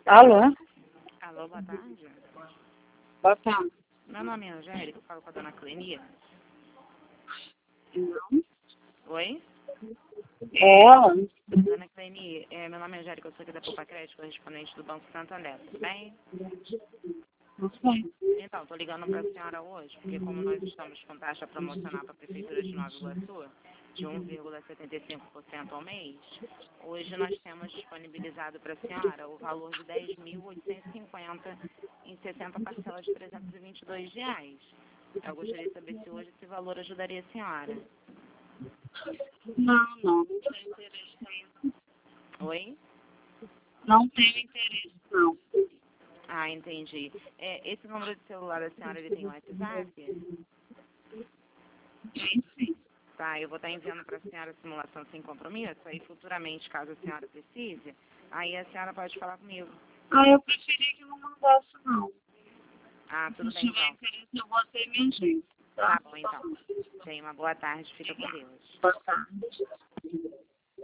Alô? Alô, boa tarde. Boa tarde. Meu nome é Angélica, eu falo com a dona Clenia. Não? Oi? É ela? Dona Clenia, meu nome é Angélica, eu sou aqui da Poupa Crédito, correspondente do Banco Santander, tudo bem? Não sei. Então, estou ligando para a senhora hoje, porque como nós estamos com taxa promocional para a Prefeitura de Nova Iguaçu, de 1,75% ao mês, hoje nós temos disponibilizado para a senhora o valor de R$ 10.850 em 60 parcelas de R$ 322. Eu gostaria de saber se hoje esse valor ajudaria a senhora. Não tenho interesse nisso. Oi? Não tenho interesse, não. Ah, entendi. Esse número de celular da senhora, ele tem WhatsApp? Tem sim. Tá, eu vou estar enviando para a senhora a simulação sem compromisso, aí futuramente, caso a senhora precise, aí a senhora pode falar comigo. Eu preferia que não mandasse, não. Ah, tudo Se bem tiver então. interesse, eu vou ter minha gente. Tá bom então. Tenha uma boa tarde, fica com Deus. Boa tarde.